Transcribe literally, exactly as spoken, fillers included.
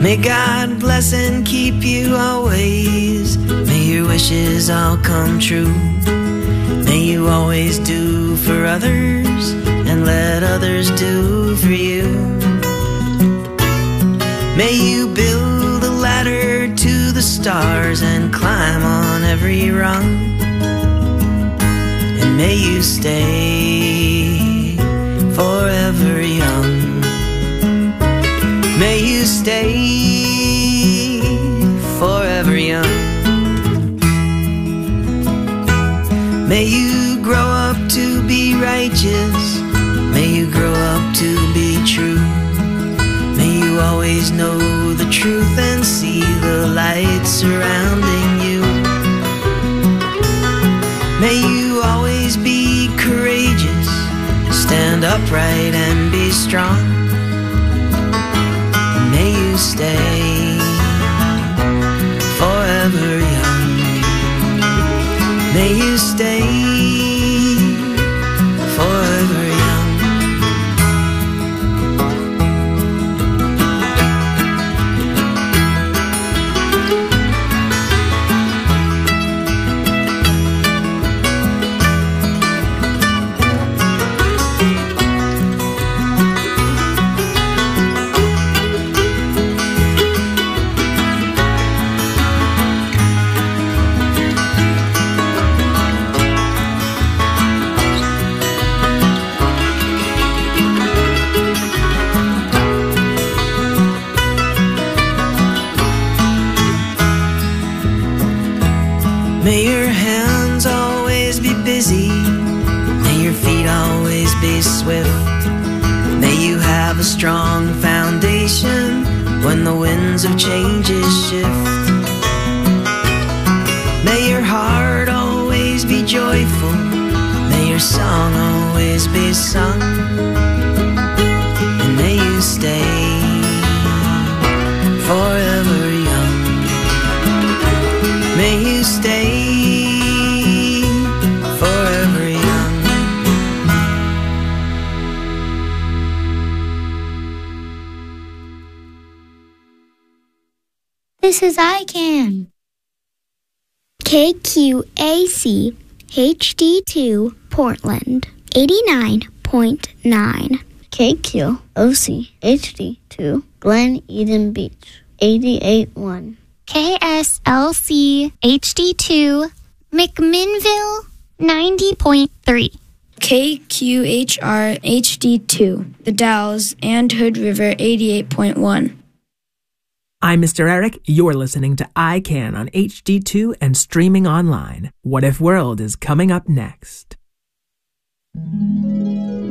May God bless and keep you always. May your wishes all come true. May you always do for others and let others do for you. May you build a ladder to the stars and climb on every rung. And may you stay forever young. May you stay forever young. May you grow up to be righteous. May you grow up to be true. May you always know the truth and see the light surrounding you. May you always be courageous, stand upright and be strong. And may you stay forever young. May you stay forever young. May your hands always be busy. May your feet always be swift. May you have a strong foundation when the winds of changes shift. May your heart always be joyful. May your song always be sung. And may you stay forever young. May you stay forever young. This is I Can. K Q A C H D two Portland eighty-nine point nine. K Q O C H D two Glen Eden Beach eighty-eight point one. K S L C H D two McMinnville ninety point three. K Q H R H D two The Dalles and Hood River eighty-eight point one. I'm Mister Eric. You're listening to I Can on H D two and streaming online. What If World is coming up next.